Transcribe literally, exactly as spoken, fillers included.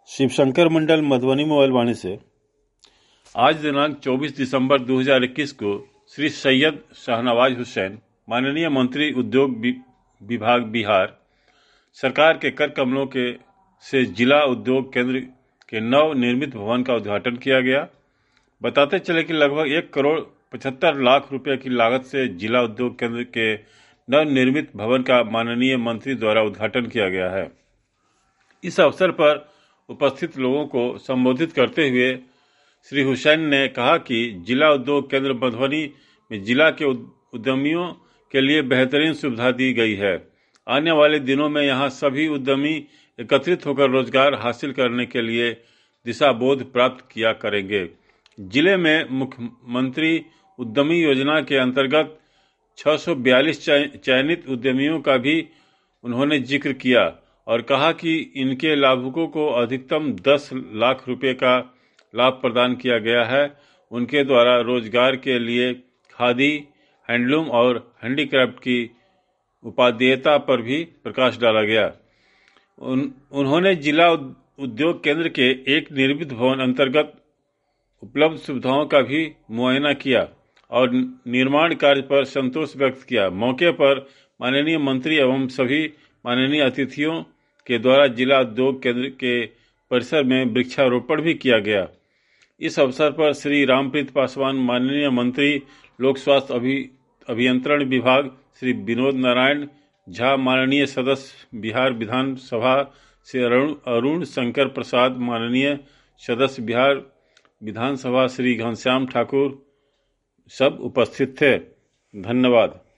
Shivshankar Mandal Madhubani mobile Vaani से आज दिनांक चौबीस दिसंबर दो हज़ार इक्कीस को श्री सैयद शाहनवाज हुसैन, माननीय मंत्री उद्योग विभाग बिहार सरकार के कर कमलों के से जिला उद्योग केंद्र के नव निर्मित भवन का उद्घाटन किया गया। बताते चले कि लगभग एक करोड़ पचहत्तर लाख रुपए की लागत से जिला उद्योग केंद्र के नव निर्मित भवन का माननीय मंत्री द्वारा उद्घाटन किया गया है। इस अवसर पर उपस्थित लोगों को संबोधित करते हुए श्री हुसैन ने कहा कि जिला उद्योग केंद्र मधुबनी में जिला के उद्यमियों के लिए बेहतरीन सुविधा दी गई है। आने वाले दिनों में यहां सभी उद्यमी एकत्रित होकर रोजगार हासिल करने के लिए दिशा बोध प्राप्त किया करेंगे। जिले में मुख्यमंत्री उद्यमी योजना के अंतर्गत छह सौ बयालीस चयनित उद्यमियों का भी उन्होंने जिक्र किया और कहा कि इनके लाभुकों को अधिकतम दस लाख रुपए का लाभ प्रदान किया गया है। उनके द्वारा रोजगार के लिए खादी, हैंडलूम और हैंडीक्राफ्ट की उपादेयता पर भी प्रकाश डाला गया। उन, उन्होंने जिला उद्योग केंद्र के एक निर्मित भवन अंतर्गत उपलब्ध सुविधाओं का भी मुआयना किया और निर्माण कार्य पर संतोष व्यक्त किया। मौके पर माननीय मंत्री एवं सभी माननीय अतिथियों के द्वारा जिला उद्योग केंद्र के परिसर में वृक्षारोपण भी किया गया। इस अवसर पर श्री रामप्रीत पासवान, माननीय मंत्री लोक स्वास्थ्य अभि अभियंत्रण विभाग श्री विनोद नारायण झा, माननीय सदस्य बिहार विधान सभा से अरुण अरुण शंकर प्रसाद, माननीय सदस्य बिहार विधानसभा श्री घनश्याम ठाकुर सब उपस्थित थे। धन्यवाद।